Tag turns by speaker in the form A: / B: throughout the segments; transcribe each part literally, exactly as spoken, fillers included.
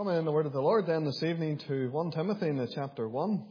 A: Coming in the word of the Lord then this evening to First Timothy in the chapter one.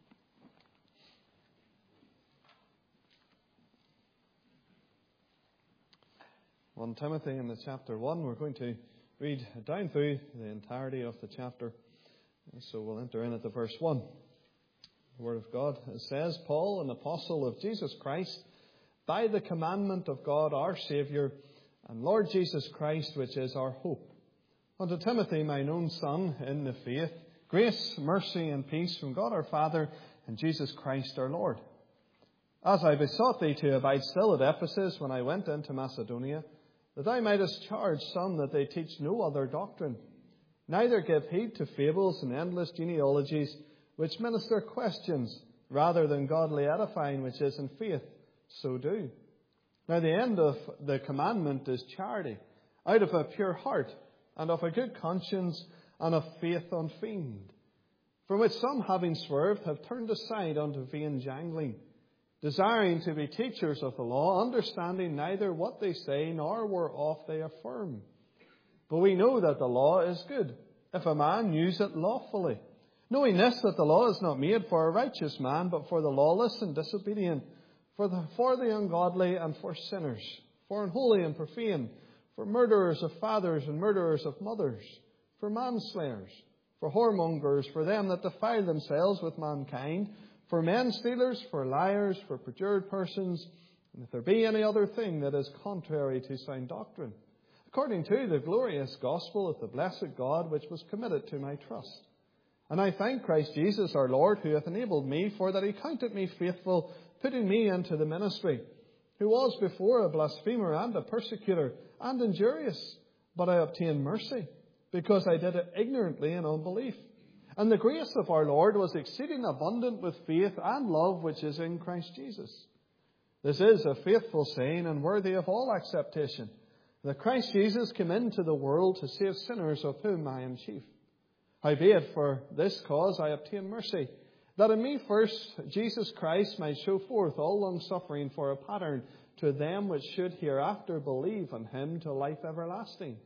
A: First Timothy in the chapter one. We're going to read down through the entirety of the chapter. So we'll enter in at the verse one. The word of God says, Paul, an apostle of Jesus Christ, by the commandment of God our Saviour, and Lord Jesus Christ, which is our hope. Unto Timothy, mine own son, in the faith, grace, mercy, and peace from God our Father and Jesus Christ our Lord. As I besought thee to abide still at Ephesus when I went into Macedonia, that thou mightest charge some that they teach no other doctrine, neither give heed to fables and endless genealogies, which minister questions, rather than godly edifying which is in faith, so do. Now the end of the commandment is charity, out of a pure heart, and of a good conscience, and of faith unfeigned, from which some, having swerved, have turned aside unto vain jangling, desiring to be teachers of the law, understanding neither what they say, nor whereof they affirm. But we know that the law is good, if a man use it lawfully, knowing this, that the law is not made for a righteous man, but for the lawless and disobedient, for the, for the ungodly and for sinners, for unholy and profane, for murderers of fathers and murderers of mothers, for manslayers, for whoremongers, for them that defile themselves with mankind, for men stealers, for liars, for perjured persons, and if there be any other thing that is contrary to sound doctrine, according to the glorious gospel of the blessed God, which was committed to my trust. And I thank Christ Jesus our Lord, who hath enabled me, for that he counted me faithful, putting me into the ministry, who was before a blasphemer and a persecutor, and injurious, but I obtained mercy, because I did it ignorantly in unbelief. And the grace of our Lord was exceeding abundant with faith and love which is in Christ Jesus. This is a faithful saying and worthy of all acceptation, that Christ Jesus came into the world to save sinners, of whom I am chief. Howbeit for this cause I obtained mercy, that in me first Jesus Christ might show forth all long-suffering for a pattern to them which should hereafter believe on him to life everlasting.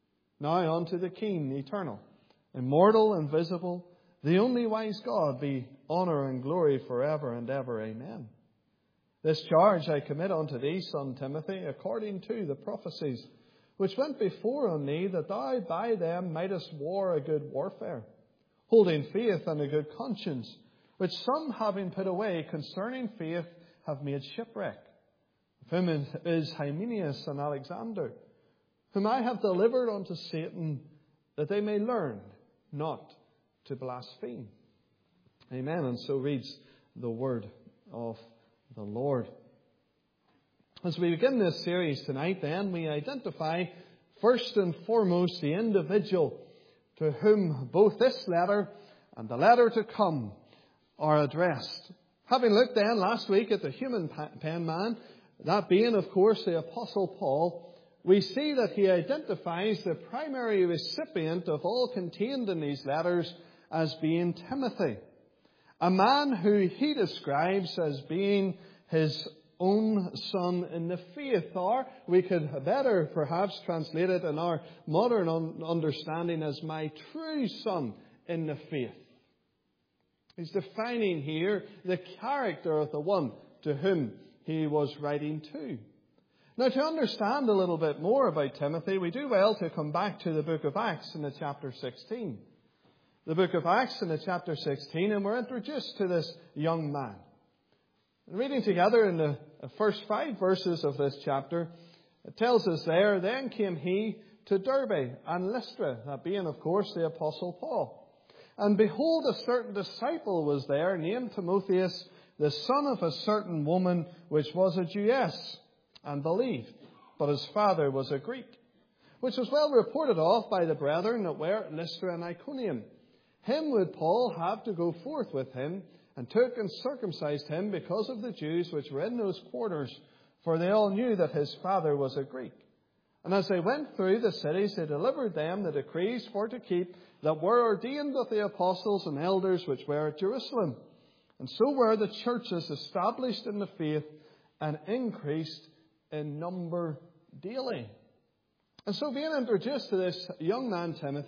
A: Now unto the King, eternal, immortal, invisible, the only wise God, be honour and glory forever and ever. Amen. This charge I commit unto thee, son Timothy, according to the prophecies which went before on thee, that thou by them mightest war a good warfare, holding faith and a good conscience, which some, having put away concerning faith, have made shipwreck. Of whom is Hymenaeus and Alexander, whom I have delivered unto Satan, that they may learn not to blaspheme. Amen. And so reads the word of the Lord. As we begin this series tonight, then, we identify first and foremost the individual to whom both this letter and the letter to come are addressed. Having looked then last week at the human pen man, that being, of course, the Apostle Paul, we see that he identifies the primary recipient of all contained in these letters as being Timothy, a man who he describes as being his own son in the faith, or we could better perhaps translate it in our modern understanding as my true son in the faith. He's defining here the character of the one to whom he was writing to. Now, to understand a little bit more about Timothy, we do well to come back to the book of Acts in the chapter sixteen. The book of Acts in the chapter sixteen, and we're introduced to this young man. And reading together in the first five verses of this chapter, it tells us there, then came he to Derbe and Lystra, that being, of course, the Apostle Paul. And behold, a certain disciple was there, named Timotheus, the son of a certain woman, which was a Jewess, and believed, but his father was a Greek, which was well reported of by the brethren that were at Lystra and Iconium. Him would Paul have to go forth with him, and took and circumcised him because of the Jews which were in those quarters, for they all knew that his father was a Greek. And as they went through the cities, they delivered them the decrees for to keep that were ordained of the apostles and elders which were at Jerusalem. And so were the churches established in the faith and increased in number daily. And so being introduced to this young man, Timothy,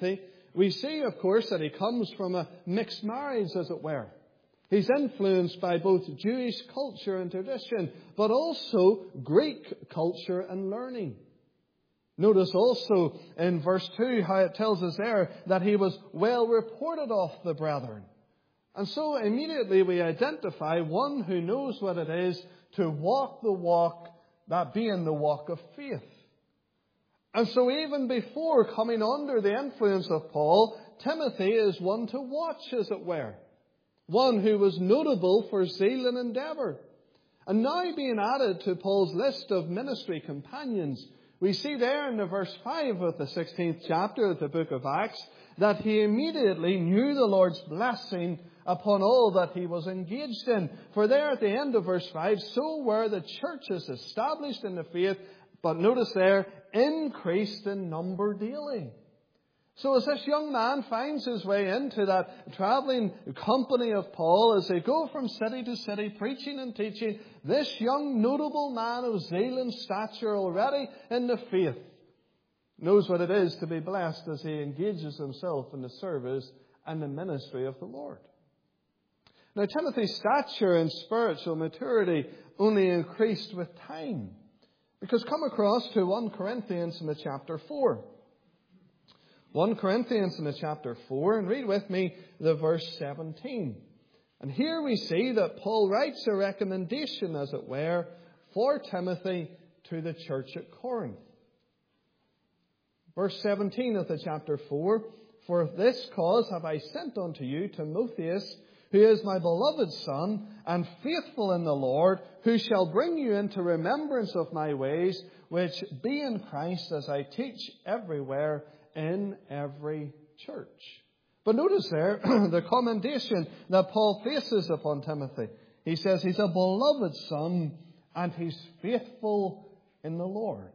A: we see, of course, that he comes from a mixed marriage, as it were. He's influenced by both Jewish culture and tradition, but also Greek culture and learning. Notice also in verse two how it tells us there that he was well reported of the brethren. And so immediately we identify one who knows what it is to walk the walk, that being the walk of faith. And so even before coming under the influence of Paul, Timothy is one to watch, as it were. One who was notable for zeal and endeavour. And now being added to Paul's list of ministry companions, we see there in the verse five of the sixteenth chapter of the book of Acts that he immediately knew the Lord's blessing upon all that he was engaged in. For there at the end of verse five, so were the churches established in the faith, but notice there, increased in number daily. So as this young man finds his way into that travelling company of Paul, as they go from city to city preaching and teaching, this young notable man of zeal and stature already in the faith knows what it is to be blessed as he engages himself in the service and the ministry of the Lord. Now Timothy's stature and spiritual maturity only increased with time. Because come across to First Corinthians in the chapter four. First Corinthians in the chapter four, and read with me the verse seventeen. And here we see that Paul writes a recommendation, as it were, for Timothy to the church at Corinth. Verse seventeen of the chapter four, for this cause have I sent unto you Timotheus, who is my beloved son, and faithful in the Lord, who shall bring you into remembrance of my ways, which be in Christ, as I teach everywhere in every church. But notice there the commendation that Paul places upon Timothy. He says he's a beloved son and he's faithful in the Lord.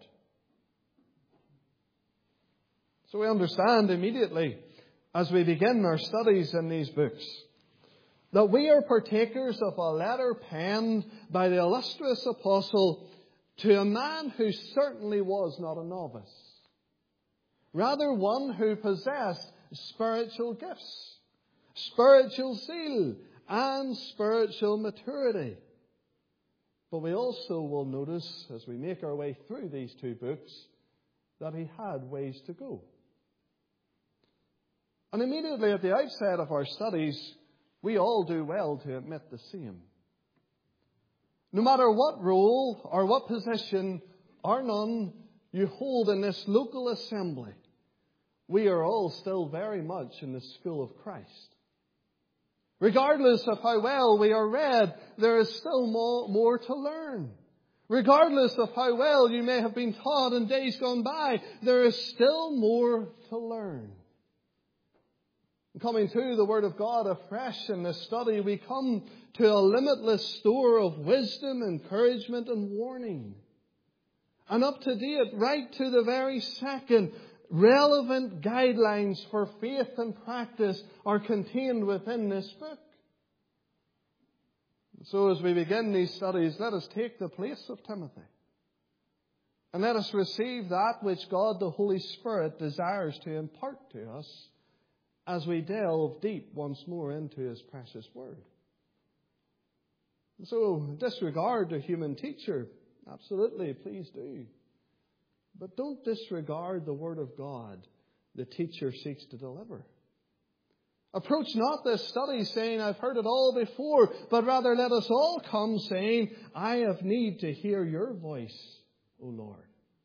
A: So we understand immediately as we begin our studies in these books that we are partakers of a letter penned by the illustrious apostle to a man who certainly was not a novice. Rather, one who possessed spiritual gifts, spiritual zeal, and spiritual maturity. But we also will notice, as we make our way through these two books, that he had ways to go. And immediately at the outset of our studies, we all do well to admit the same. No matter what role or what position or none you hold in this local assembly, we are all still very much in the school of Christ. Regardless of how well we are read, there is still more, more to learn. Regardless of how well you may have been taught in days gone by, there is still more to learn. Coming to the Word of God afresh in this study, we come to a limitless store of wisdom, encouragement, and warning. And up to date, right to the very second, relevant guidelines for faith and practice are contained within this book. So as we begin these studies, let us take the place of Timothy. And let us receive that which God the Holy Spirit desires to impart to us as we delve deep once more into His precious Word. So disregard the human teacher. Absolutely, please do. But don't disregard the Word of God the teacher seeks to deliver. Approach not this study saying, I've heard it all before, but rather let us all come saying, I have need to hear your voice, O Lord.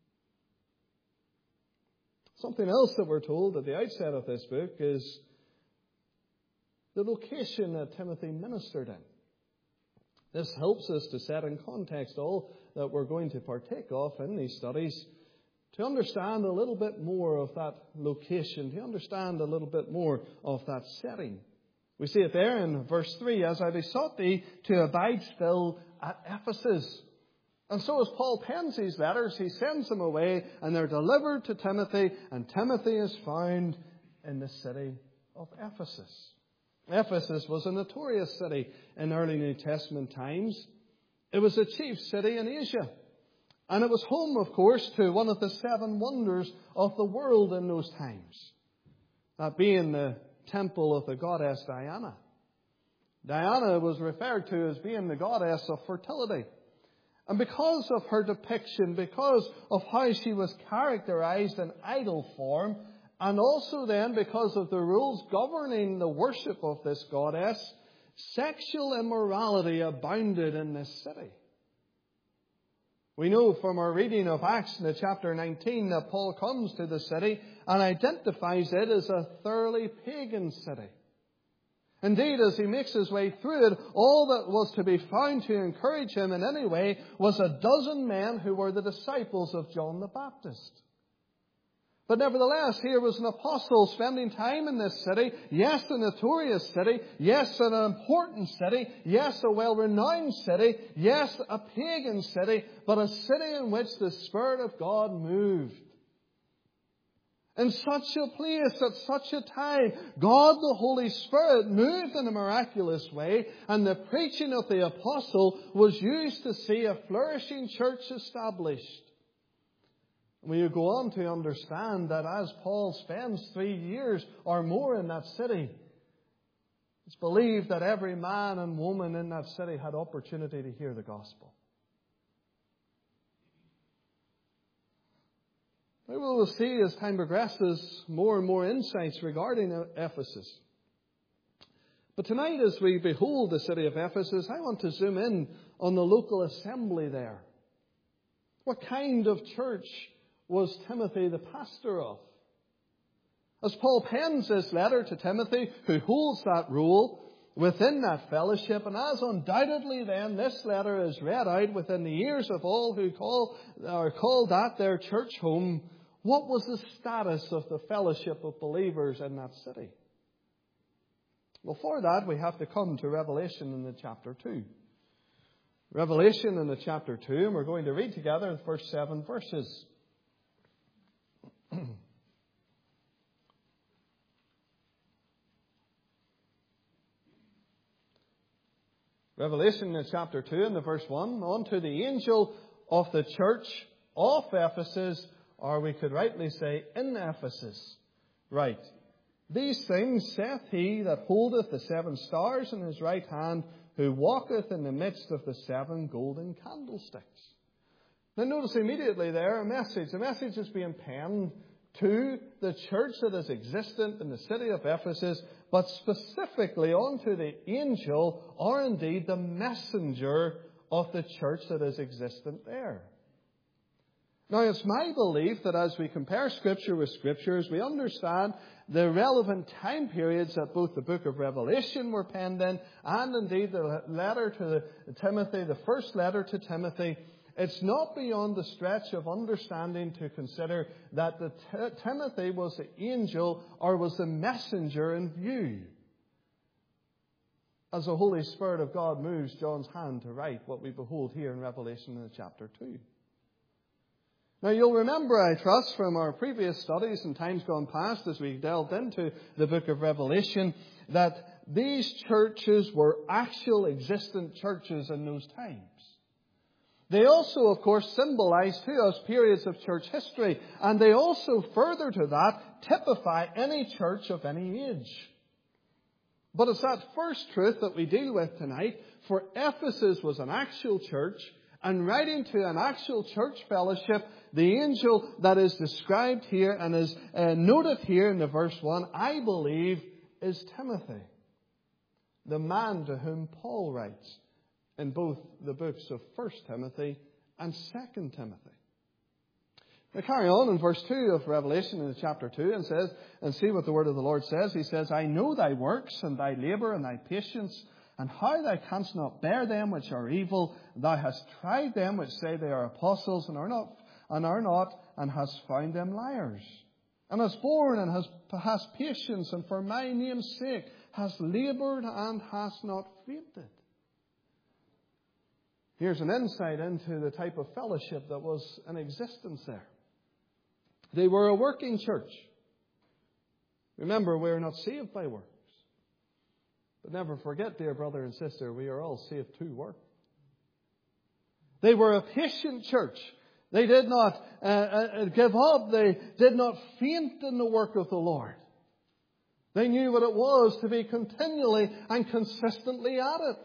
A: Something else that we're told at the outset of this book is the location that Timothy ministered in. This helps us to set in context all that we're going to partake of in these studies, to understand a little bit more of that location, to understand a little bit more of that setting. We see it there in verse three, as I besought thee to abide still at Ephesus. And so as Paul pens these letters, he sends them away and they're delivered to Timothy, and Timothy is found in the city of Ephesus. Ephesus was a notorious city in early New Testament times. It was the chief city in Asia. And it was home, of course, to one of the seven wonders of the world in those times. that being the temple of the goddess Diana. Diana was referred to as being the goddess of fertility. And because of her depiction, because of how she was characterized in idol form, and also then because of the rules governing the worship of this goddess, sexual immorality abounded in this city. We know from our reading of Acts in the chapter nineteen that Paul comes to the city and identifies it as a thoroughly pagan city. Indeed, as he makes his way through it, all that was to be found to encourage him in any way was a dozen men who were the disciples of John the Baptist. But nevertheless, here was an apostle spending time in this city. Yes, a notorious city. Yes, an important city. Yes, a well-renowned city. Yes, a pagan city. But a city in which the Spirit of God moved. In such a place, at such a time, God the Holy Spirit moved in a miraculous way, and the preaching of the apostle was used to see a flourishing church established. We go on to understand that as Paul spends three years or more in that city, it's believed that every man and woman in that city had opportunity to hear the gospel. We will see as time progresses more and more insights regarding Ephesus. But tonight, as we behold the city of Ephesus, I want to zoom in on the local assembly there. What kind of church was Timothy the pastor of? As Paul pens this letter to Timothy, who holds that role within that fellowship, and as undoubtedly then this letter is read out within the ears of all who call or call that their church home, what was the status of the fellowship of believers in that city? Well, for that we have to come to Revelation in the chapter two. Revelation in the chapter two, and we're going to read together the first seven verses. Revelation in chapter two and the verse one. Unto the angel of the church of Ephesus, or we could rightly say in Ephesus, write, These things saith he that holdeth the seven stars in his right hand, who walketh in the midst of the seven golden candlesticks. Now notice immediately there a message. The message is being penned to the church that is existent in the city of Ephesus, but specifically unto the angel, or indeed the messenger of the church that is existent there. Now, it's my belief that as we compare Scripture with Scripture, as we understand the relevant time periods that both the book of Revelation were penned in, and indeed the letter to Timothy, the first letter to Timothy, it's not beyond the stretch of understanding to consider that the t- Timothy was the angel or was the messenger in view, as the Holy Spirit of God moves John's hand to write what we behold here in Revelation in chapter two. Now, you'll remember, I trust, from our previous studies in times gone past as we delved into the book of Revelation, that these churches were actual existent churches in those times. They also, of course, symbolize to us periods of church history, and they also, further to that, typify any church of any age. But it's that first truth that we deal with tonight, for Ephesus was an actual church, and writing to an actual church fellowship, the angel that is described here and is uh, noted here in the verse one, I believe, is Timothy, the man to whom Paul writes in both the books of First Timothy and Second Timothy. Now carry on in verse two of Revelation in chapter two and says, and see what the word of the Lord says. He says, I know thy works and thy labour and thy patience, and how thou canst not bear them which are evil. Thou hast tried them which say they are apostles and are not, and are not, and hast found them liars. And hast borne and hast, hast patience, and for my name's sake hast laboured and hast not fainted. Here's an insight into the type of fellowship that was in existence there. They were a working church. Remember, we are not saved by works. But never forget, dear brother and sister, we are all saved to work. They were a patient church. They did not uh, uh, give up. They did not faint in the work of the Lord. They knew what it was to be continually and consistently at it.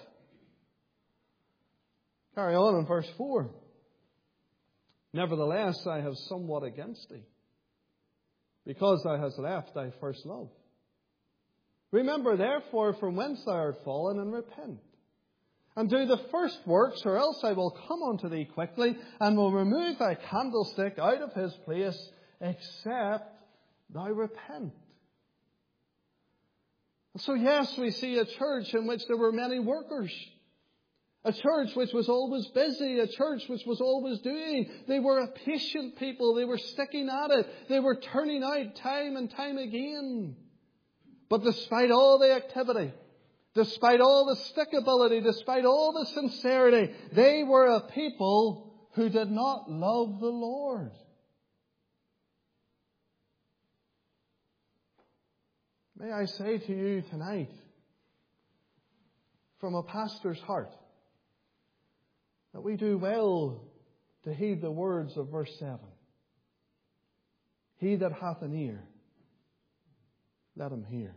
A: Carry on in verse four. Nevertheless, I have somewhat against thee, because thou hast left thy first love. Remember therefore from whence thou art fallen, and repent. And do the first works, or else I will come unto thee quickly, and will remove thy candlestick out of his place, except thou repent. So yes, we see a church in which there were many workers. A church which was always busy. A church which was always doing. They were a patient people. They were sticking at it. They were turning out time and time again. But despite all the activity, despite all the stickability, despite all the sincerity, they were a people who did not love the Lord. May I say to you tonight, from a pastor's heart, that we do well to heed the words of verse seven. He that hath an ear, let him hear.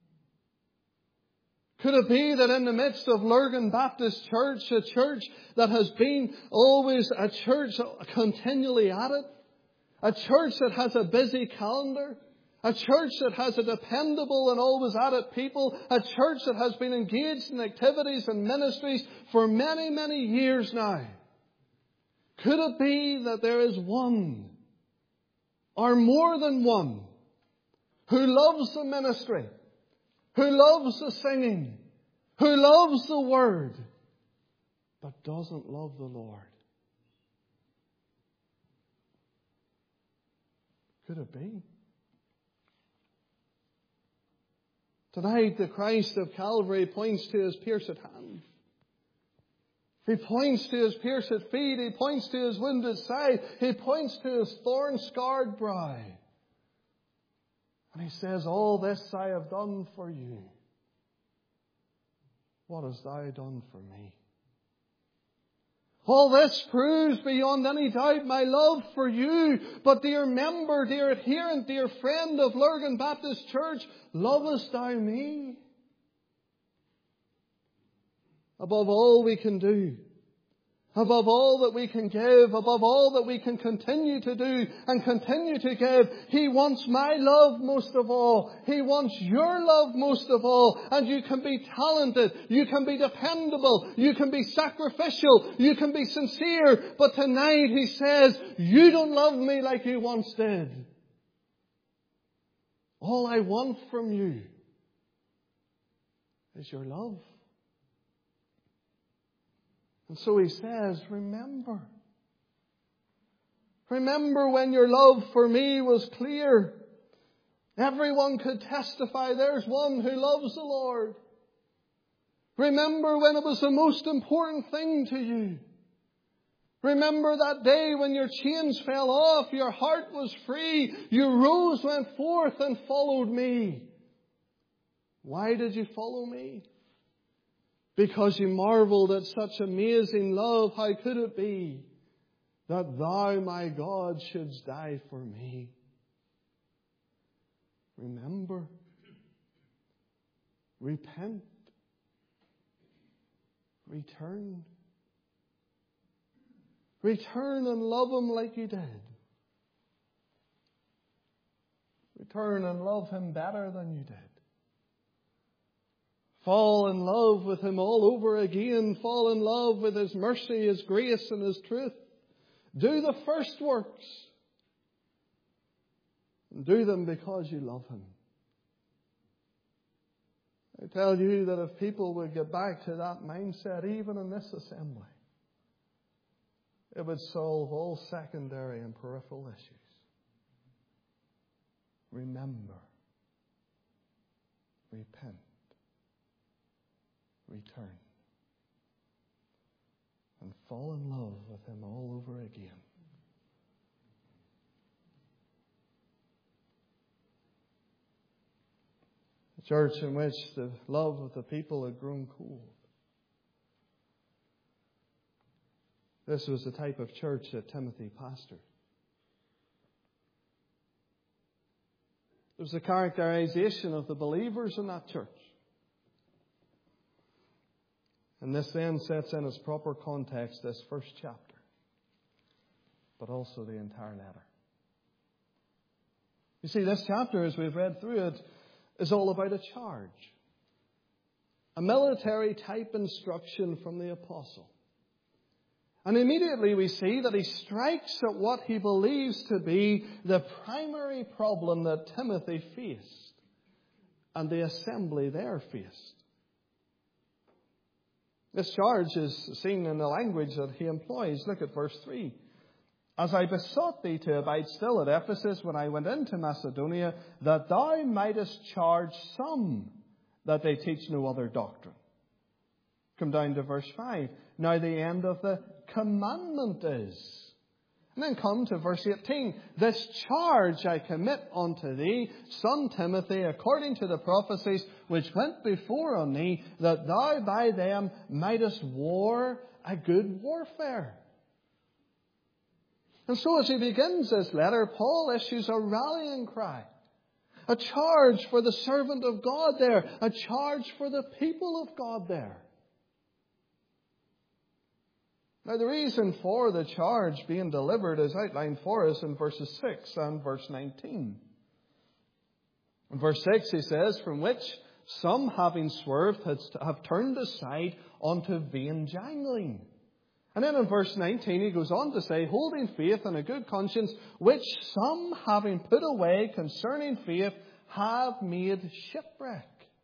A: Could it be that in the midst of Lurgan Baptist Church, a church that has been always a church continually at it, a church that has a busy calendar, a church that has a dependable and always at it people, a church that has been engaged in activities and ministries for many, many years now, could it be that there is one, or more than one, who loves the ministry, who loves the singing, who loves the Word, but doesn't love the Lord? Could it be? Tonight, the Christ of Calvary points to his pierced hand. He points to his pierced feet. He points to his wounded side. He points to his thorn-scarred brow. And he says, all this I have done for you. What hast thou done for me? All this proves beyond any doubt my love for you. But dear member, dear adherent, dear friend of Lurgan Baptist Church, lovest thou me? Above all we can do, above all that we can give, above all that we can continue to do and continue to give, He wants my love most of all. He wants your love most of all. And you can be talented, you can be dependable, you can be sacrificial, you can be sincere. But tonight He says, you don't love me like you once did. All I want from you is your love. And so He says, remember. Remember when your love for me was clear. Everyone could testify there's one who loves the Lord. Remember when it was the most important thing to you. Remember that day when your chains fell off, your heart was free, you rose, went forth and followed me. Why did you follow me? Because you marveled at such amazing love. How could it be that thou, my God, shouldst die for me? Remember. Repent. Return. Return and love Him like you did. Return and love Him better than you did. Fall in love with Him all over again. Fall in love with His mercy, His grace and His truth. Do the first works. And do them because you love Him. I tell you that if people would get back to that mindset, even in this assembly, it would solve all secondary and peripheral issues. Remember. Repent. Return. And fall in love with Him all over again. A church in which the love of the people had grown cold. This was the type of church that Timothy pastored. There's a characterization of the believers in that church. And this then sets in its proper context this first chapter, but also the entire letter. You see, this chapter, as we've read through it, is all about a charge. A military type instruction from the apostle. And immediately we see that he strikes at what he believes to be the primary problem that Timothy faced and the assembly there faced. This charge is seen in the language that he employs. Look at verse three. As I besought thee to abide still at Ephesus when I went into Macedonia, that thou mightest charge some that they teach no other doctrine. Come down to verse five. Now the end of the commandment is. And then come to verse eighteen. This charge I commit unto thee, son Timothy, according to the prophecies which went before on thee, that thou by them mightest war a good warfare. And so as he begins this letter, Paul issues a rallying cry. A charge for the servant of God there. A charge for the people of God there. Now the reason for the charge being delivered is outlined for us in verses six and verse nineteen. In verse six he says, from which some having swerved have turned aside unto vain jangling. And then in verse nineteen he goes on to say, holding faith and a good conscience, which some having put away concerning faith have made shipwreck.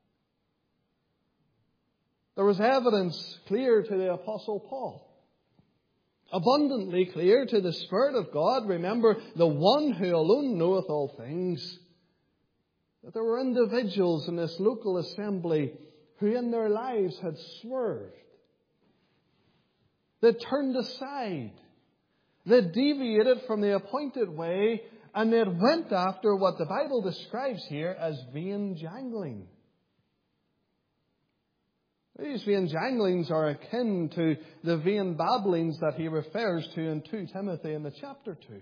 A: There was evidence clear to the Apostle Paul. Abundantly clear to the Spirit of God. Remember, the one who alone knoweth all things. That there were individuals in this local assembly who in their lives had swerved. They turned aside. They deviated from the appointed way, and they went after what the Bible describes here as vain jangling. These vain janglings are akin to the vain babblings that he refers to in Second Timothy in the chapter two.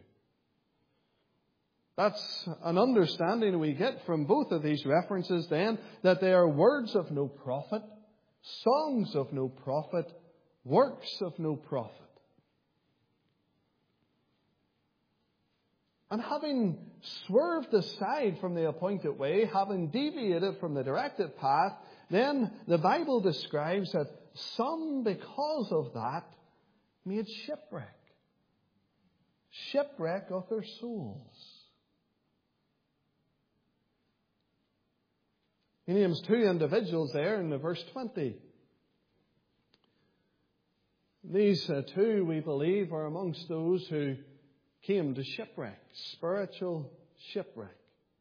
A: That's an understanding we get from both of these references then, that they are words of no profit, songs of no profit, works of no profit. And having swerved aside from the appointed way, having deviated from the directed path, then the Bible describes that some, because of that, made shipwreck. Shipwreck of their souls. He names two individuals there in the verse twenty. These uh, two, we believe, are amongst those who came to shipwreck, spiritual shipwreck.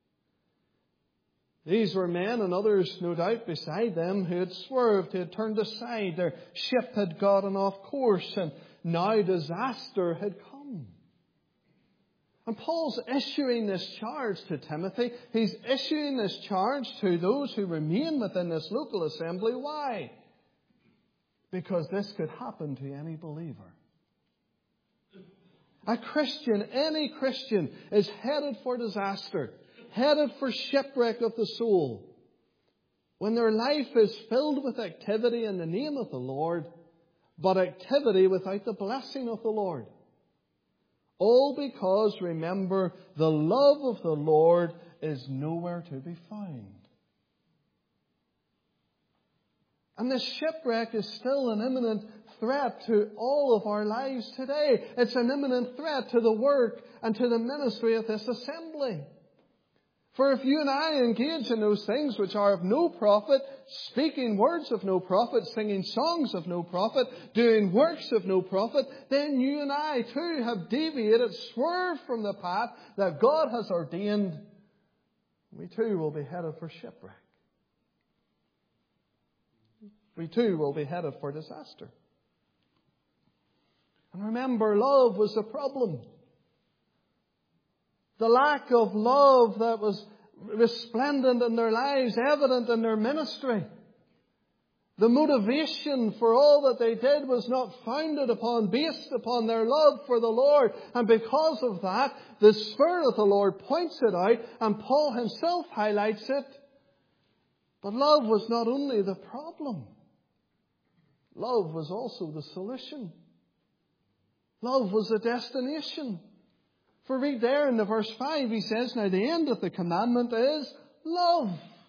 A: These were men and others, no doubt, beside them who had swerved, who had turned aside. Their ship had gotten off course and now disaster had come. And Paul's issuing this charge to Timothy. He's issuing this charge to those who remain within this local assembly. Why? Because this could happen to any believer. A Christian, any Christian, is headed for disaster, headed for shipwreck of the soul. When their life is filled with activity in the name of the Lord, but activity without the blessing of the Lord. All because, remember, the love of the Lord is nowhere to be found. And this shipwreck is still an imminent threat to all of our lives today. It's an imminent threat to the work and to the ministry of this assembly. For if you and I engage in those things which are of no profit, speaking words of no profit, singing songs of no profit, doing works of no profit, then you and I too have deviated, swerved from the path that God has ordained. We too will be headed for shipwreck. We too will be headed for disaster. And remember, love was the problem. The lack of love that was resplendent in their lives, evident in their ministry. The motivation for all that they did was not founded upon, based upon their love for the Lord. And because of that, the Spirit of the Lord points it out, and Paul himself highlights it. But love was not only the problem. Love was also the solution. Love was the destination. For read there in the verse five, he says, now the end of the commandment is love.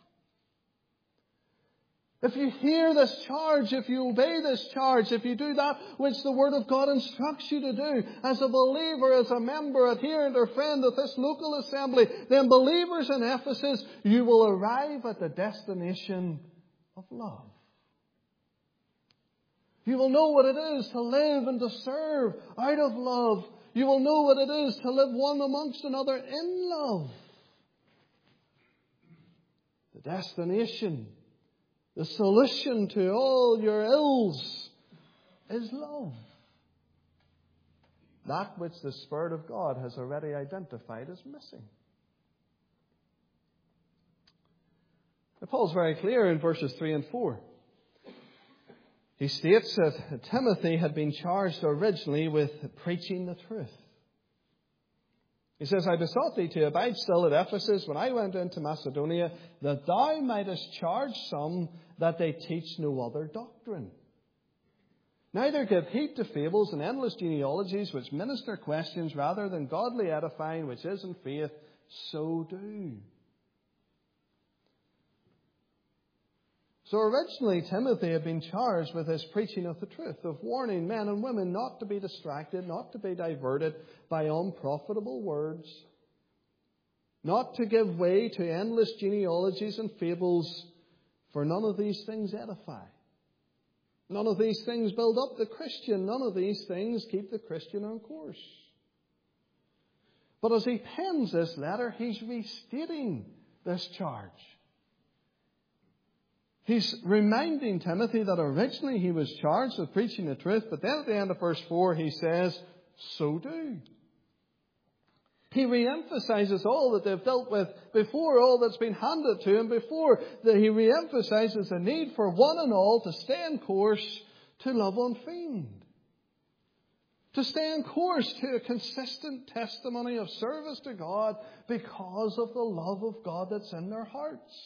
A: If you hear this charge, if you obey this charge, if you do that which the Word of God instructs you to do, as a believer, as a member, adherent or friend of this local assembly, then believers in Ephesus, you will arrive at the destination of love. You will know what it is to live and to serve out of love. You will know what it is to live one amongst another in love. The destination, the solution to all your ills is love. That which the Spirit of God has already identified as missing. Now, Paul's very clear in verses three and four. He states that Timothy had been charged originally with preaching the truth. He says, I besought thee to abide still at Ephesus when I went into Macedonia, that thou mightest charge some that they teach no other doctrine. Neither give heed to fables and endless genealogies which minister questions rather than godly edifying which is in faith, so do. So originally Timothy had been charged with his preaching of the truth, of warning men and women not to be distracted, not to be diverted by unprofitable words, not to give way to endless genealogies and fables, for none of these things edify. None of these things build up the Christian. None of these things keep the Christian on course. But as he pens this letter, he's restating this charge. He's reminding Timothy that originally he was charged with preaching the truth, but then at the end of verse four he says, so do. He re-emphasizes all that they've dealt with before, all that's been handed to him before. That he re-emphasizes the need for one and all to stay on course to love unfeigned. To stay on course to a consistent testimony of service to God because of the love of God that's in their hearts.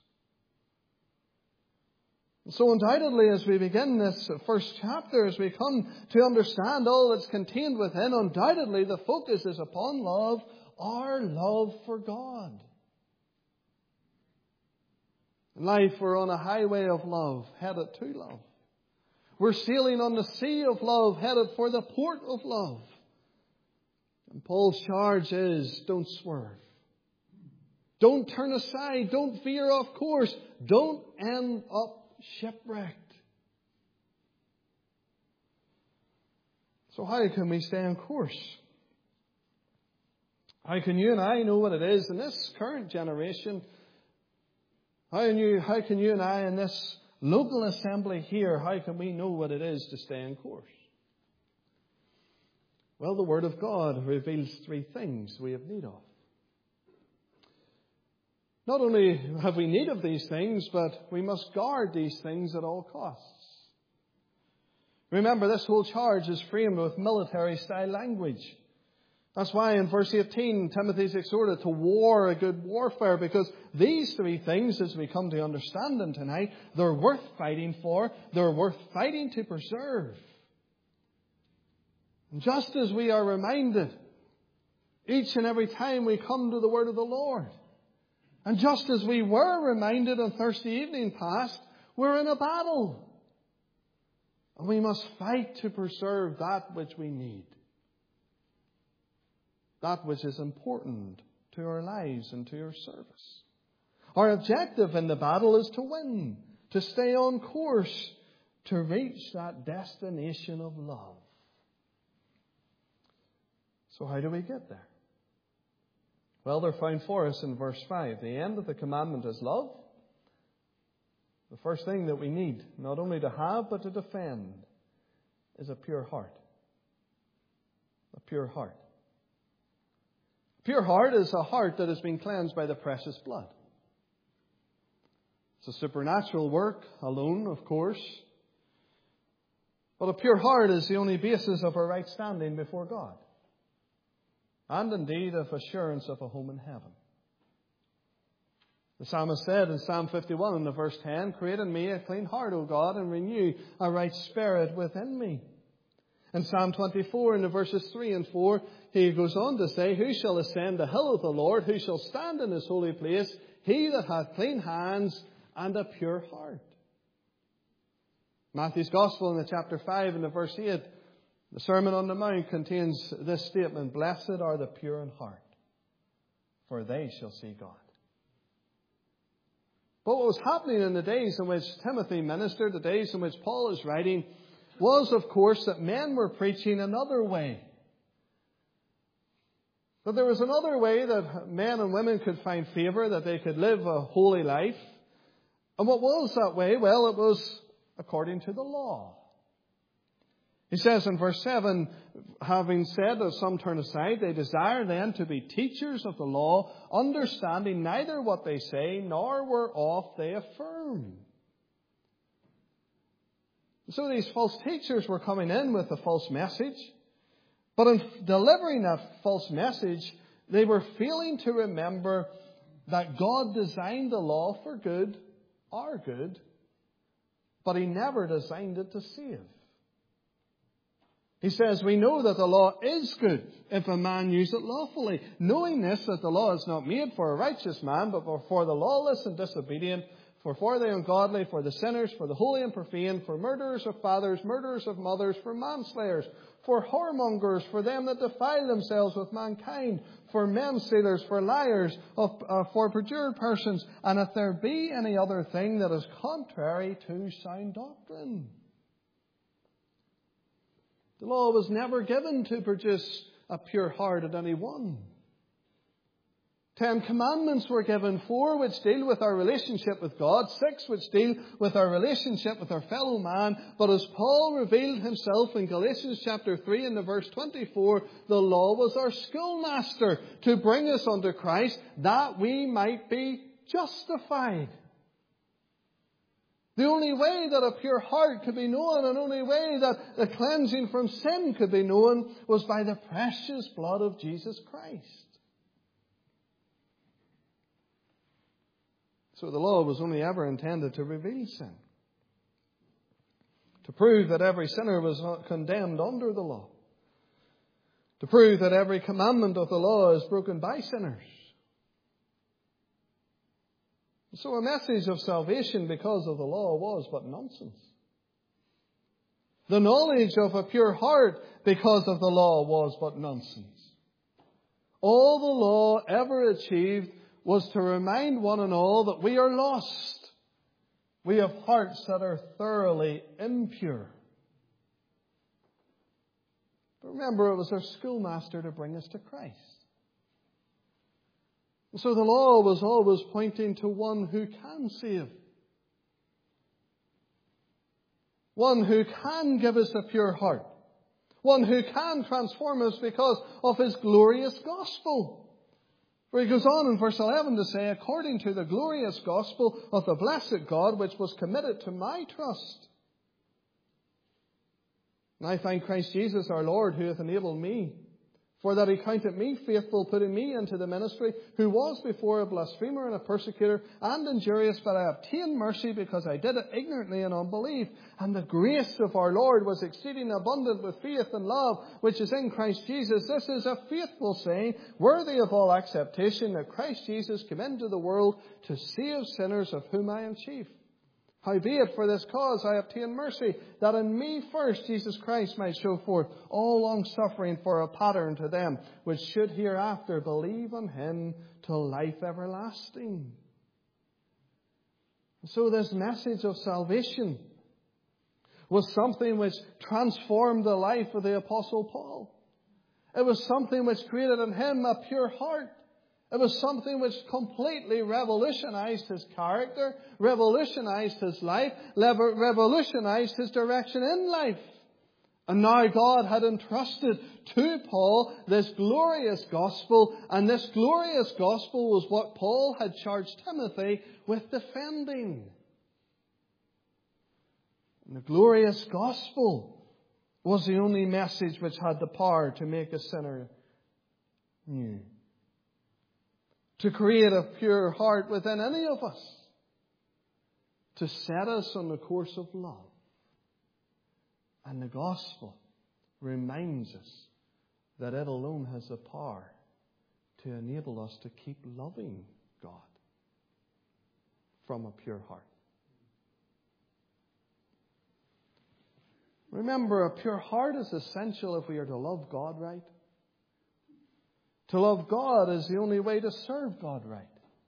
A: So undoubtedly, as we begin this first chapter, as we come to understand all that's contained within, undoubtedly the focus is upon love, our love for God. In life, we're on a highway of love, headed to love. We're sailing on the sea of love, headed for the port of love. And Paul's charge is, don't swerve. Don't turn aside. Don't veer off course. Don't end up shipwrecked. So how can we stay on course? How can you and I know what it is in this current generation? How can you, how can you and I in this local assembly here, how can we know what it is to stay on course? Well, the Word of God reveals three things we have need of. Not only have we need of these things, but we must guard these things at all costs. Remember, this whole charge is framed with military-style language. That's why in verse eighteen, Timothy's exhorted to war a good warfare, because these three things, as we come to understand them tonight, they're worth fighting for, they're worth fighting to preserve. And just as we are reminded each and every time we come to the Word of the Lord, and just as we were reminded on Thursday evening past, we're in a battle. And we must fight to preserve that which we need. That which is important to our lives and to our service. Our objective in the battle is to win, to stay on course, to reach that destination of love. So how do we get there? Well, they're found for us in verse five. The end of the commandment is love. The first thing that we need, not only to have but to defend, is a pure heart. A pure heart. A pure heart is a heart that has been cleansed by the precious blood. It's a supernatural work alone, of course. But a pure heart is the only basis of a right standing before God. And indeed of assurance of a home in heaven. The psalmist said in Psalm fifty-one in the verse ten, "Create in me a clean heart, O God, and renew a right spirit within me." In Psalm twenty-four in the verses three and four, he goes on to say, "Who shall ascend the hill of the Lord? Who shall stand in his holy place? He that hath clean hands and a pure heart." Matthew's Gospel in the chapter five and the verse eight, the Sermon on the Mount contains this statement, "Blessed are the pure in heart, for they shall see God." But what was happening in the days in which Timothy ministered, the days in which Paul is writing, was, of course, that men were preaching another way. That there was another way that men and women could find favour, that they could live a holy life. And what was that way? Well, it was according to the law. He says in verse seven, "Having said that some turn aside, they desire then to be teachers of the law, understanding neither what they say, nor whereof they affirm." So these false teachers were coming in with a false message. But in delivering that false message, they were failing to remember that God designed the law for good, our good, but He never designed it to save. He says, "We know that the law is good if a man use it lawfully, knowing this, that the law is not made for a righteous man, but for the lawless and disobedient, for for the ungodly, for the sinners, for the holy and profane, for murderers of fathers, murderers of mothers, for manslayers, for whoremongers, for them that defile themselves with mankind, for men-stealers, for liars, of, uh, for perjured persons, and if there be any other thing that is contrary to sound doctrine." The law was never given to produce a pure heart at any one. Ten commandments were given, four which deal with our relationship with God, six which deal with our relationship with our fellow man. But as Paul revealed himself in Galatians chapter three and the verse twenty-four, the law was our schoolmaster to bring us unto Christ that we might be justified. The only way that a pure heart could be known, and the only way that the cleansing from sin could be known, was by the precious blood of Jesus Christ. So the law was only ever intended to reveal sin, to prove that every sinner was condemned under the law, to prove that every commandment of the law is broken by sinners. So a message of salvation because of the law was but nonsense. The knowledge of a pure heart because of the law was but nonsense. All the law ever achieved was to remind one and all that we are lost. We have hearts that are thoroughly impure. But remember, it was our schoolmaster to bring us to Christ. And so the law was always pointing to one who can save. One who can give us a pure heart. One who can transform us because of His glorious gospel. For he goes on in verse eleven to say, "According to the glorious gospel of the blessed God, which was committed to my trust. And I thank Christ Jesus our Lord, who hath enabled me, for that He counted me faithful, putting me into the ministry, who was before a blasphemer and a persecutor and injurious, but I obtained mercy because I did it ignorantly in unbelief. And the grace of our Lord was exceeding abundant with faith and love, which is in Christ Jesus. This is a faithful saying, worthy of all acceptation, that Christ Jesus came into the world to save sinners, of whom I am chief. Howbeit, for this cause I obtained mercy, that in me first Jesus Christ might show forth all long suffering for a pattern to them, which should hereafter believe on Him till life everlasting." So this message of salvation was something which transformed the life of the Apostle Paul. It was something which created in him a pure heart. It was something which completely revolutionized his character, revolutionized his life, revolutionized his direction in life. And now God had entrusted to Paul this glorious gospel, and this glorious gospel was what Paul had charged Timothy with defending. And the glorious gospel was the only message which had the power to make a sinner new, to create a pure heart within any of us, to set us on the course of love. And the gospel reminds us that it alone has the power to enable us to keep loving God from a pure heart. Remember, a pure heart is essential if we are to love God right. To love God is the only way to serve God right.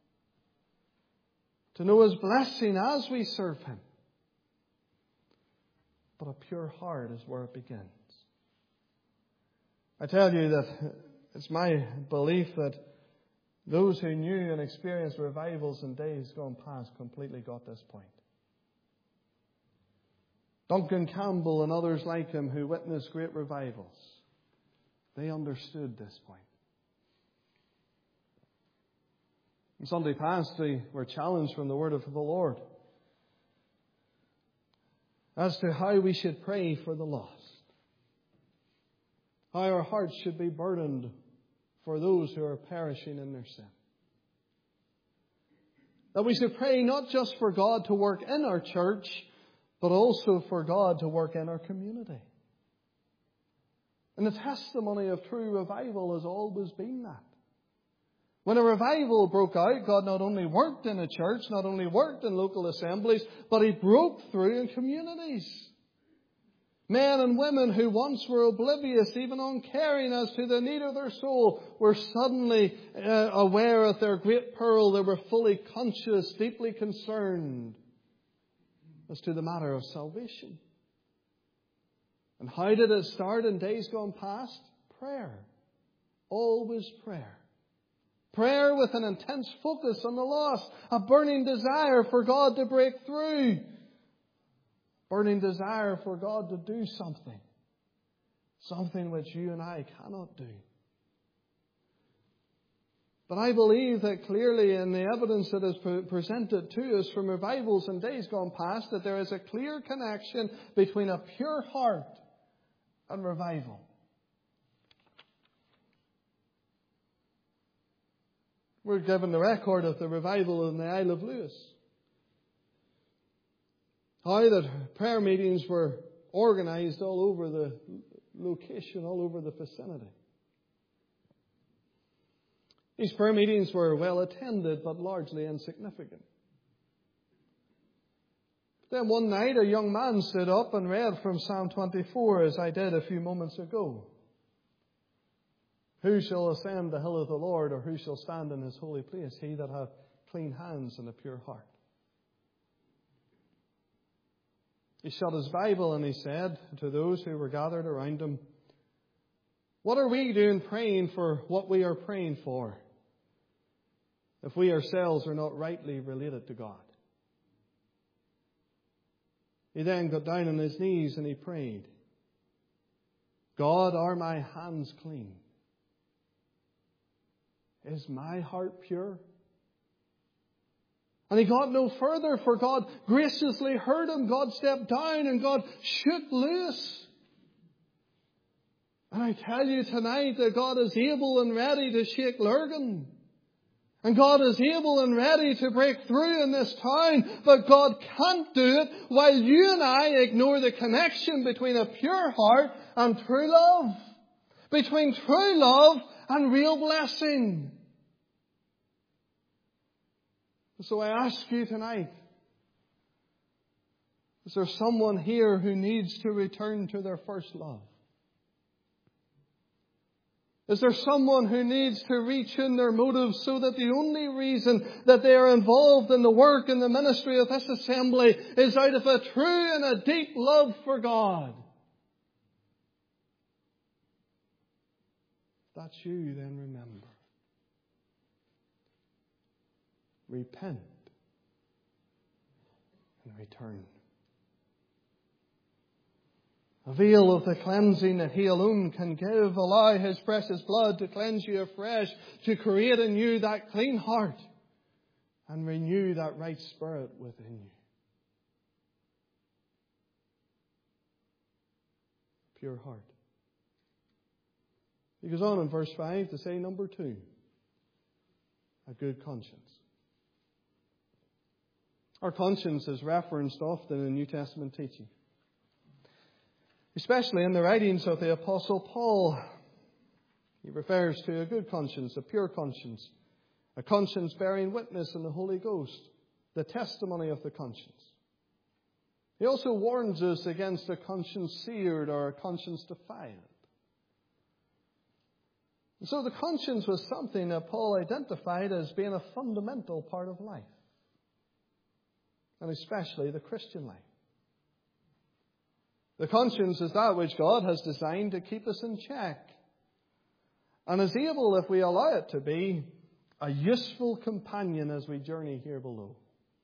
A: To know His blessing as we serve Him. But a pure heart is where it begins. I tell you that it's my belief that those who knew and experienced revivals in days gone past completely got this point. Duncan Campbell and others like him who witnessed great revivals, they understood this point. On Sunday past, we were challenged from the Word of the Lord as to how we should pray for the lost. How our hearts should be burdened for those who are perishing in their sin. That we should pray not just for God to work in our church, but also for God to work in our community. And the testimony of true revival has always been that. When a revival broke out, God not only worked in a church, not only worked in local assemblies, but He broke through in communities. Men and women who once were oblivious, even uncaring as to the need of their soul, were suddenly uh, aware of their great peril. They were fully conscious, deeply concerned as to the matter of salvation. And how did it start in days gone past? Prayer. Always prayer. Prayer with an intense focus on the lost. A burning desire for God to break through. Burning desire for God to do something. Something which you and I cannot do. But I believe that clearly in the evidence that is presented to us from revivals in days gone past, that there is a clear connection between a pure heart and revival. We're given the record of the revival in the Isle of Lewis. How that prayer meetings were organized all over the location, all over the vicinity. These prayer meetings were well attended, but largely insignificant. Then one night a young man stood up and read from Psalm twenty-four, as I did a few moments ago. Who shall ascend the hill of the Lord, or who shall stand in His holy place? He that hath clean hands and a pure heart. He shut his Bible and he said to those who were gathered around him, what are we doing praying for what we are praying for, if we ourselves are not rightly related to God? He then got down on his knees and he prayed, God, are my hands clean? Is my heart pure? And he got no further, for God graciously heard him. God stepped down and God shook loose. And I tell you tonight that God is able and ready to shake Lurgan. And God is able and ready to break through in this town. But God can't do it while you and I ignore the connection between a pure heart and true love. Between true love and real blessing. So I ask you tonight, is there someone here who needs to return to their first love? Is there someone who needs to reach in their motives so that the only reason that they are involved in the work and the ministry of this assembly is out of a true and a deep love for God? If that's you, then remember. Repent and return. A veil of the cleansing that He alone can give. Allow His precious blood to cleanse you afresh, to create in you that clean heart and renew that right spirit within you. Pure heart. He goes on in verse five to say, number two, a good conscience. Our conscience is referenced often in New Testament teaching, especially in the writings of the Apostle Paul. He refers to a good conscience, a pure conscience, a conscience bearing witness in the Holy Ghost, the testimony of the conscience. He also warns us against a conscience seared or a conscience defiled. And so the conscience was something that Paul identified as being a fundamental part of life, and especially the Christian life. The conscience is that which God has designed to keep us in check, and is able, if we allow it to be, a useful companion as we journey here below.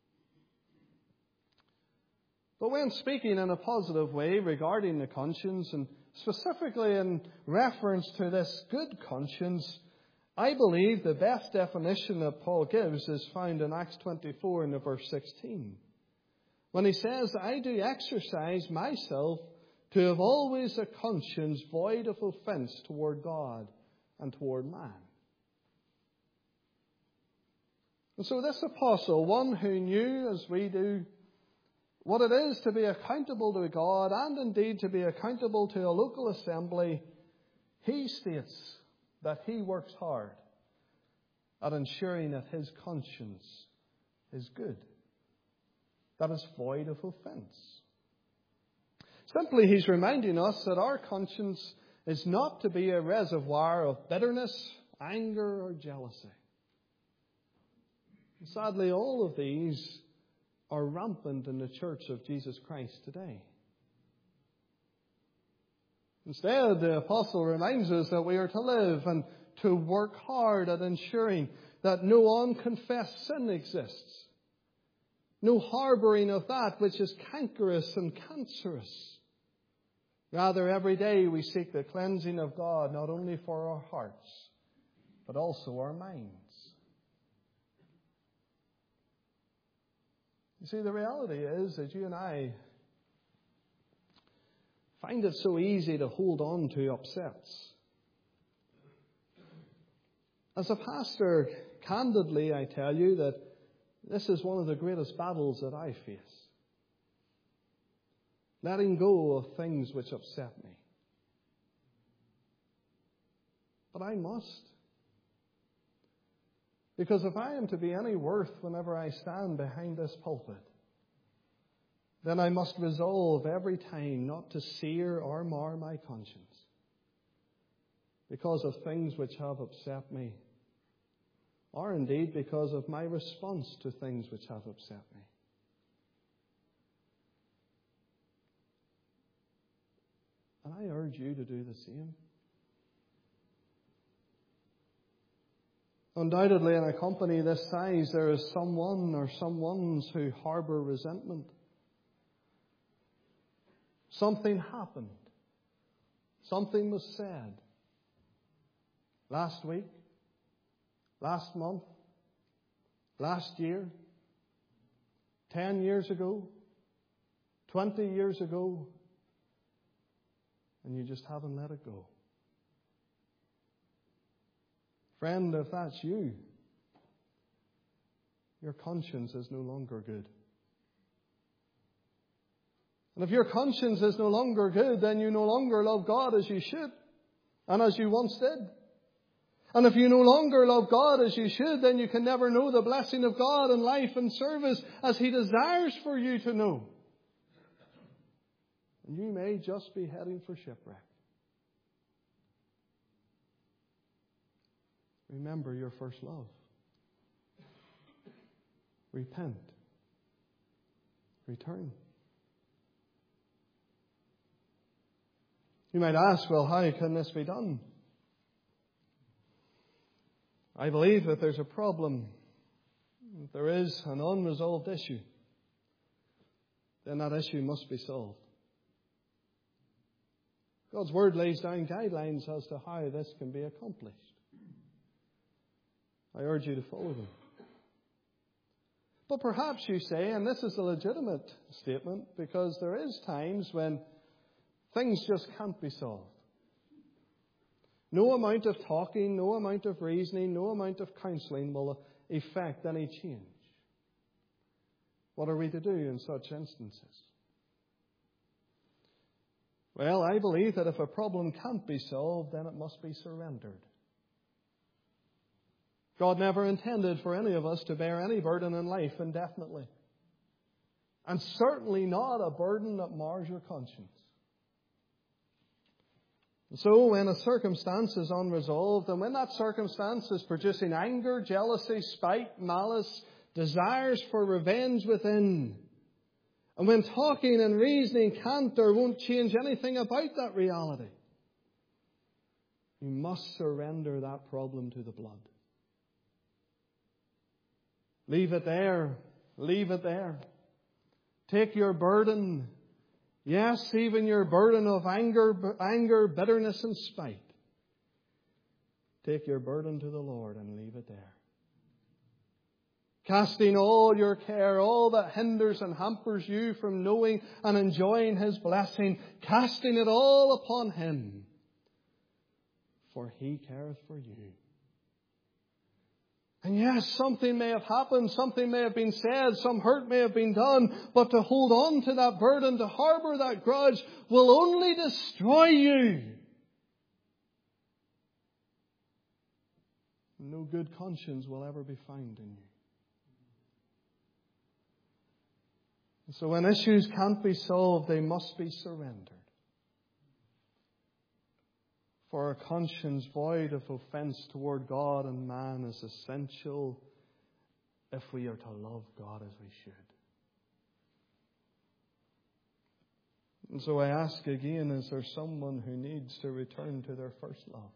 A: But when speaking in a positive way regarding the conscience, and specifically in reference to this good conscience, I believe the best definition that Paul gives is found in Acts twenty-four in the verse sixteen. When he says, I do exercise myself to have always a conscience void of offense toward God and toward man. And so this apostle, one who knew, as we do, what it is to be accountable to God and indeed to be accountable to a local assembly, he states that he works hard at ensuring that his conscience is good, that is void of offense. Simply, he's reminding us that our conscience is not to be a reservoir of bitterness, anger, or jealousy. And sadly, all of these are rampant in the church of Jesus Christ today. Instead, the apostle reminds us that we are to live and to work hard at ensuring that no unconfessed sin exists. No harbouring of that which is cankerous and cancerous. Rather, every day we seek the cleansing of God, not only for our hearts, but also our minds. You see, the reality is that you and I find it so easy to hold on to upsets. As a pastor, candidly, I tell you that this is one of the greatest battles that I face. Letting go of things which upset me. But I must. Because if I am to be any worth whenever I stand behind this pulpit, then I must resolve every time not to sear or mar my conscience because of things which have upset me, or indeed because of my response to things which have upset me. And I urge you to do the same. Undoubtedly, in a company this size, there is someone or someones who harbour resentment. Something happened. Something was said. Last week, last month, last year, ten years ago, twenty years ago, and you just haven't let it go. Friend, if that's you, your conscience is no longer good. And if your conscience is no longer good, then you no longer love God as you should and as you once did. And if you no longer love God as you should, then you can never know the blessing of God in life and service as He desires for you to know. And you may just be heading for shipwreck. Remember your first love. Repent. Return. You might ask, well, how can this be done? I believe that there's a problem. If there is an unresolved issue, then that issue must be solved. God's Word lays down guidelines as to how this can be accomplished. I urge you to follow them. But perhaps you say, and this is a legitimate statement, because there is times when things just can't be solved. No amount of talking, no amount of reasoning, no amount of counselling will effect any change. What are we to do in such instances? Well, I believe that if a problem can't be solved, then it must be surrendered. God never intended for any of us to bear any burden in life indefinitely. And certainly not a burden that mars your conscience. So when a circumstance is unresolved, and when that circumstance is producing anger, jealousy, spite, malice, desires for revenge within, and when talking and reasoning can't or won't change anything about that reality, you must surrender that problem to the blood. Leave it there. Leave it there. Take your burden. Yes, even your burden of anger, anger, bitterness and spite. Take your burden to the Lord and leave it there. Casting all your care, all that hinders and hampers you from knowing and enjoying His blessing, casting it all upon Him. For He careth for you. And yes, something may have happened, something may have been said, some hurt may have been done, but to hold on to that burden, to harbour that grudge, will only destroy you. No good conscience will ever be found in you. And so when issues can't be solved, they must be surrendered. For a conscience void of offence toward God and man is essential if we are to love God as we should. And so I ask again, is there someone who needs to return to their first love?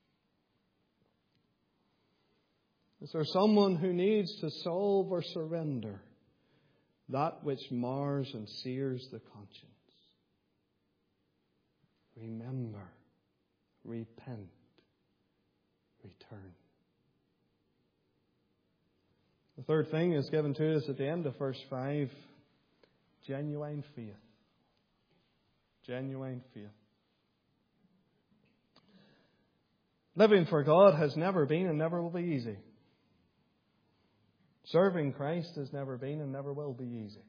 A: Is there someone who needs to solve or surrender that which mars and sears the conscience? Remember. Repent. Return. The third thing is given to us at the end of verse five. Genuine faith. Genuine faith. Living for God has never been and never will be easy. Serving Christ has never been and never will be easy.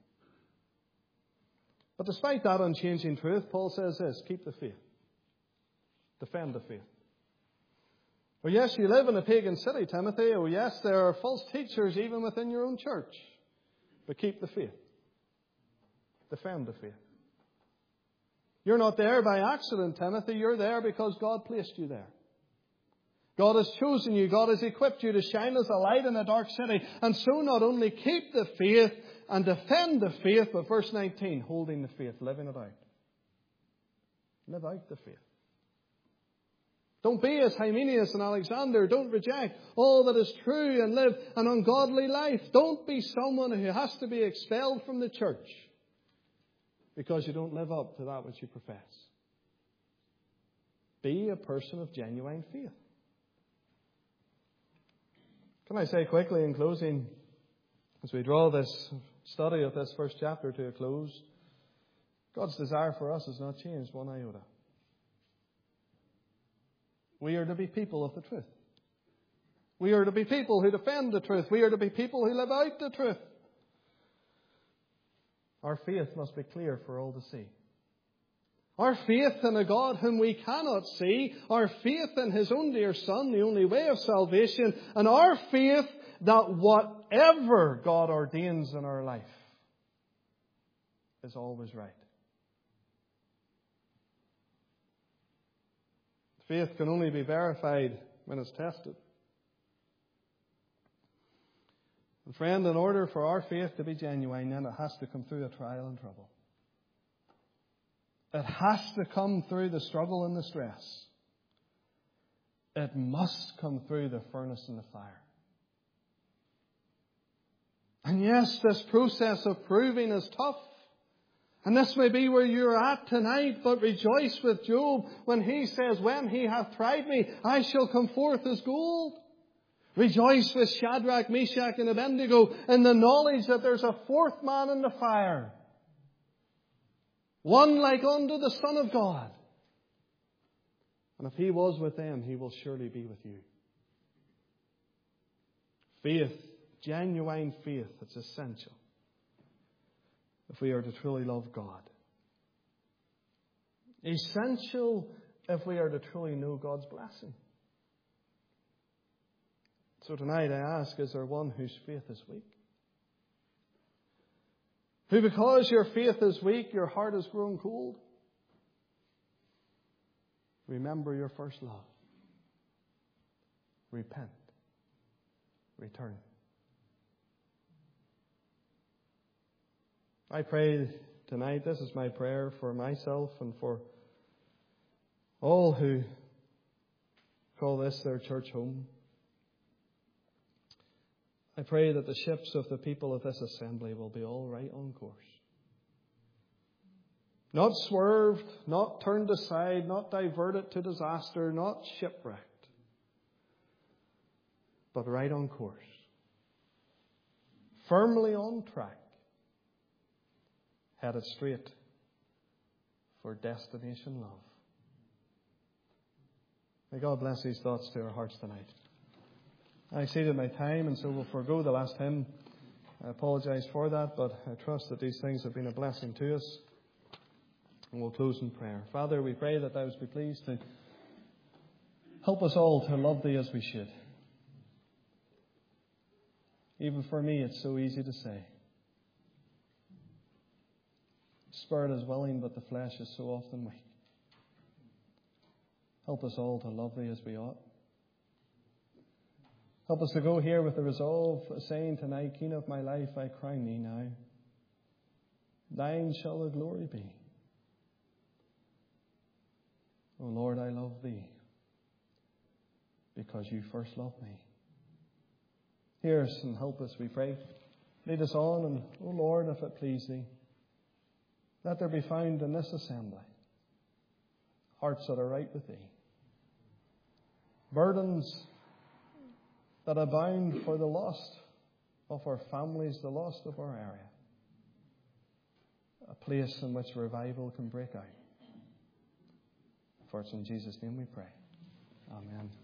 A: But despite that unchanging truth, Paul says this: keep the faith. Defend the faith. Oh yes, you live in a pagan city, Timothy. Oh yes, there are false teachers even within your own church. But keep the faith. Defend the faith. You're not there by accident, Timothy. You're there because God placed you there. God has chosen you. God has equipped you to shine as a light in a dark city. And so not only keep the faith and defend the faith, but verse nineteen, holding the faith, living it out. Live out the faith. Don't be as Hymenaeus and Alexander. Don't reject all that is true and live an ungodly life. Don't be someone who has to be expelled from the church because you don't live up to that which you profess. Be a person of genuine faith. Can I say quickly in closing, as we draw this study of this first chapter to a close, God's desire for us has not changed one iota. We are to be people of the truth. We are to be people who defend the truth. We are to be people who live out the truth. Our faith must be clear for all to see. Our faith in a God whom we cannot see. Our faith in His own dear Son, the only way of salvation. And our faith that whatever God ordains in our life is always right. Faith can only be verified when it's tested. And friend, in order for our faith to be genuine, then it has to come through a trial and trouble. It has to come through the struggle and the stress. It must come through the furnace and the fire. And yes, this process of proving is tough. And this may be where you're at tonight, but rejoice with Job when he says, when he hath tried me, I shall come forth as gold. Rejoice with Shadrach, Meshach, and Abednego in the knowledge that there's a fourth man in the fire. One like unto the Son of God. And if he was with them, he will surely be with you. Faith, genuine faith, it's essential if we are to truly love God. Essential if we are to truly know God's blessing. So tonight I ask, is there one whose faith is weak? Who, because your faith is weak, your heart has grown cold? Remember your first love. Repent. Return. I pray tonight, this is my prayer for myself and for all who call this their church home. I pray that the ships of the people of this assembly will be all right on course. Not swerved, not turned aside, not diverted to disaster, not shipwrecked, but right on course. Firmly on track. Headed straight for destination love. May God bless these thoughts to our hearts tonight. I exceeded my time, and so we'll forego the last hymn. I apologize for that, but I trust that these things have been a blessing to us. And we'll close in prayer. Father, we pray that thou wouldst be pleased to help us all to love thee as we should. Even for me, it's so easy to say. Spirit is willing, but the flesh is so often weak. Help us all to love thee as we ought. Help us to go here with the resolve, saying tonight, King of my life, I crown thee now. Thine shall the glory be. O Lord, I love thee, because you first loved me. Hear us and help us, we pray. Lead us on, and, O Lord, if it please thee, let there be found in this assembly hearts that are right with thee. Burdens that abound for the lost of our families, the lost of our area. A place in which revival can break out. For it's in Jesus' name we pray. Amen.